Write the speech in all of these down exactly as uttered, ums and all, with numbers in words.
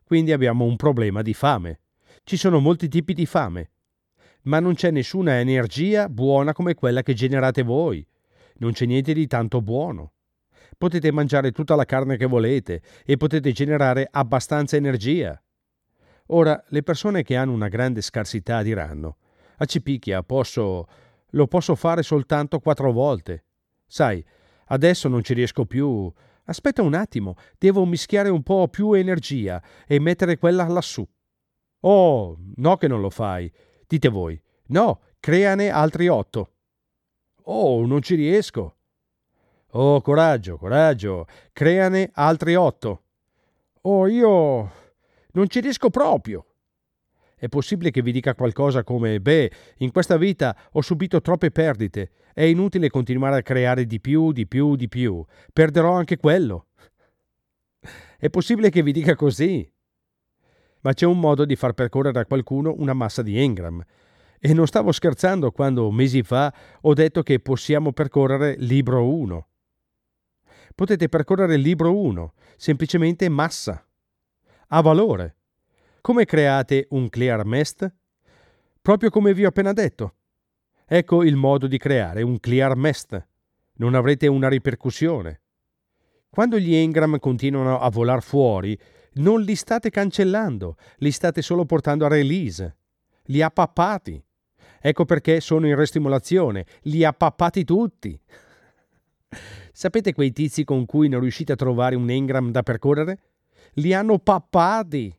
Quindi abbiamo un problema di fame. Ci sono molti tipi di fame, ma non c'è nessuna energia buona come quella che generate voi. Non c'è niente di tanto buono. Potete mangiare tutta la carne che volete e potete generare abbastanza energia. Ora, le persone che hanno una grande scarsità diranno: a Cipicchia posso, lo posso fare soltanto quattro volte. Sai, adesso non ci riesco più. Aspetta un attimo, devo mischiare un po' più energia e mettere quella lassù. Oh, no che non lo fai. Dite voi: no, creane altri otto. Oh, non ci riesco. Oh, coraggio, coraggio, creane altri otto. Oh, io non ci riesco proprio. È possibile che vi dica qualcosa come: beh, in questa vita ho subito troppe perdite, è inutile continuare a creare di più, di più, di più, perderò anche quello. È possibile che vi dica così. Ma c'è un modo di far percorrere a qualcuno una massa di Engram. E non stavo scherzando quando mesi fa ho detto che possiamo percorrere libro uno. Potete percorrere il libro uno, semplicemente massa. Ha valore. Come create un clear mest? Proprio come vi ho appena detto. Ecco il modo di creare un clear mest. Non avrete una ripercussione. Quando gli engram continuano a volar fuori, non li state cancellando, li state solo portando a release. Li appappati. Ecco perché sono in restimolazione. Li appappati tutti. Sapete quei tizi con cui non riuscite a trovare un engram da percorrere? Li hanno pappati.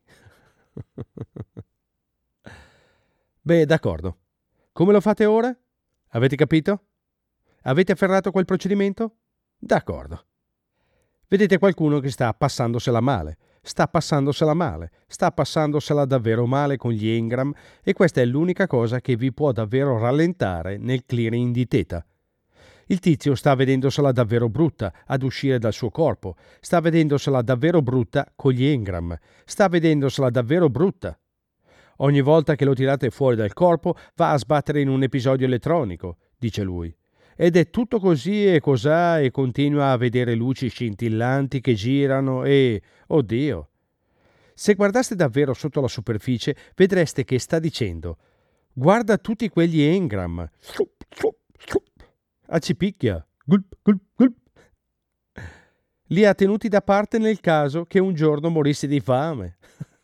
Beh, d'accordo. Come lo fate ora? Avete capito? Avete afferrato quel procedimento? D'accordo. Vedete qualcuno che sta passandosela male, sta passandosela male, sta passandosela davvero male con gli engram e questa è l'unica cosa che vi può davvero rallentare nel clearing di teta. Il tizio sta vedendosela davvero brutta ad uscire dal suo corpo, sta vedendosela davvero brutta con gli engram, sta vedendosela davvero brutta. Ogni volta che lo tirate fuori dal corpo va a sbattere in un episodio elettronico, dice lui. Ed è tutto così e cos'ha e continua a vedere luci scintillanti che girano e... oddio! Se guardaste davvero sotto la superficie vedreste che sta dicendo: guarda tutti quegli engram. A Cipicchia. Gulp, gulp, gulp. Li ha tenuti da parte nel caso che un giorno morisse di fame.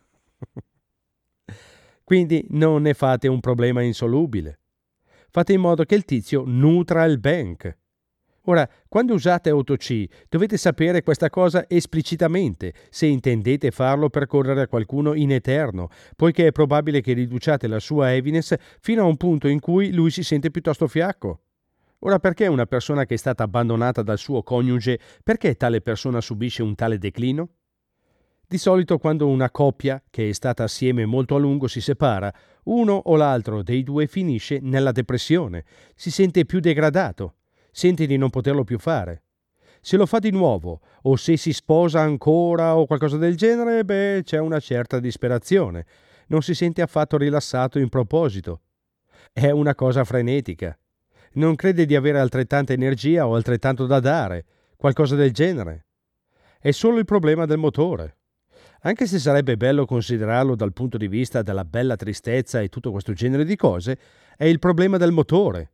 Quindi non ne fate un problema insolubile. Fate in modo che il tizio nutra il bank. Ora, quando usate AutoC, dovete sapere questa cosa esplicitamente, se intendete farlo percorrere a qualcuno in eterno, poiché è probabile che riduciate la sua evidence fino a un punto in cui lui si sente piuttosto fiacco. Ora, perché una persona che è stata abbandonata dal suo coniuge, perché tale persona subisce un tale declino? Di solito quando una coppia che è stata assieme molto a lungo si separa, uno o l'altro dei due finisce nella depressione, si sente più degradato, sente di non poterlo più fare. Se lo fa di nuovo, o se si sposa ancora o qualcosa del genere, beh, c'è una certa disperazione. Non si sente affatto rilassato in proposito. È una cosa frenetica. Non crede di avere altrettanta energia o altrettanto da dare, qualcosa del genere. È solo il problema del motore. Anche se sarebbe bello considerarlo dal punto di vista della bella tristezza e tutto questo genere di cose, è il problema del motore.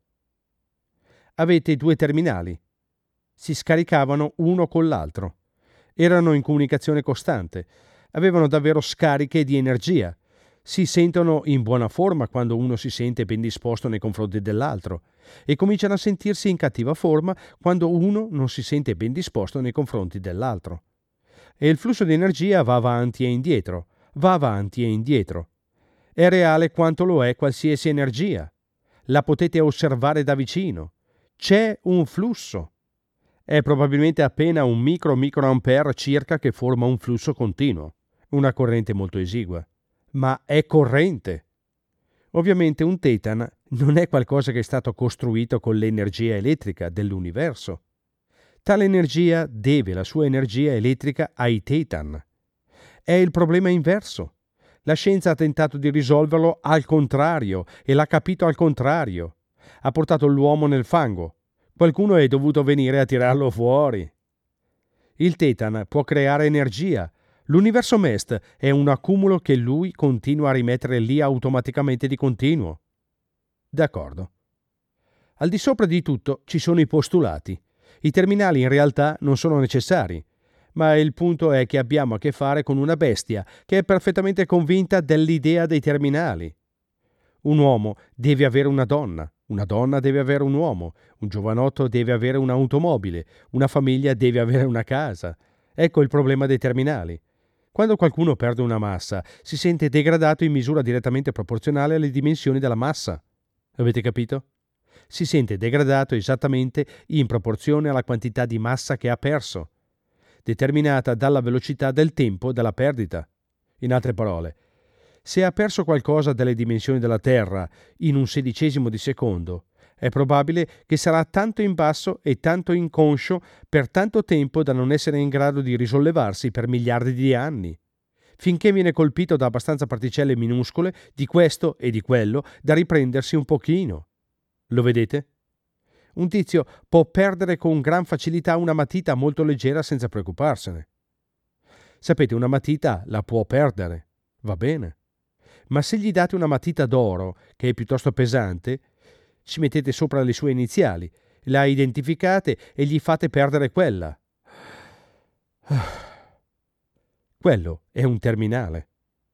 Avete due terminali. Si scaricavano uno con l'altro. Erano in comunicazione costante. Avevano davvero scariche di energia. Si sentono in buona forma quando uno si sente ben disposto nei confronti dell'altro e cominciano a sentirsi in cattiva forma quando uno non si sente ben disposto nei confronti dell'altro. E il flusso di energia va avanti e indietro, va avanti e indietro. È reale quanto lo è qualsiasi energia. La potete osservare da vicino. C'è un flusso. È probabilmente appena un micro microampere circa che forma un flusso continuo, una corrente molto esigua. Ma è corrente. Ovviamente un tetan non è qualcosa che è stato costruito con l'energia elettrica dell'universo. Tale energia deve la sua energia elettrica ai tetan. È il problema inverso. La scienza ha tentato di risolverlo al contrario e l'ha capito al contrario. Ha portato l'uomo nel fango. Qualcuno è dovuto venire a tirarlo fuori. Il tetan può creare energia, L'universo M E S T è un accumulo che lui continua a rimettere lì automaticamente di continuo. D'accordo. Al di sopra di tutto ci sono i postulati. I terminali in realtà non sono necessari, ma il punto è che abbiamo a che fare con una bestia che è perfettamente convinta dell'idea dei terminali. Un uomo deve avere una donna, una donna deve avere un uomo, un giovanotto deve avere un'automobile, una famiglia deve avere una casa. Ecco il problema dei terminali. Quando qualcuno perde una massa, si sente degradato in misura direttamente proporzionale alle dimensioni della massa. Avete capito? Si sente degradato esattamente in proporzione alla quantità di massa che ha perso, determinata dalla velocità del tempo della perdita. In altre parole, se ha perso qualcosa delle dimensioni della Terra in un sedicesimo di secondo, è probabile che sarà tanto in basso e tanto inconscio per tanto tempo da non essere in grado di risollevarsi per miliardi di anni, finché viene colpito da abbastanza particelle minuscole di questo e di quello da riprendersi un pochino. Lo vedete? Un tizio può perdere con gran facilità una matita molto leggera senza preoccuparsene. Sapete, una matita la può perdere, va bene. Ma se gli date una matita d'oro, che è piuttosto pesante, ci mettete sopra le sue iniziali, la identificate e gli fate perdere quella. Quello è un terminale.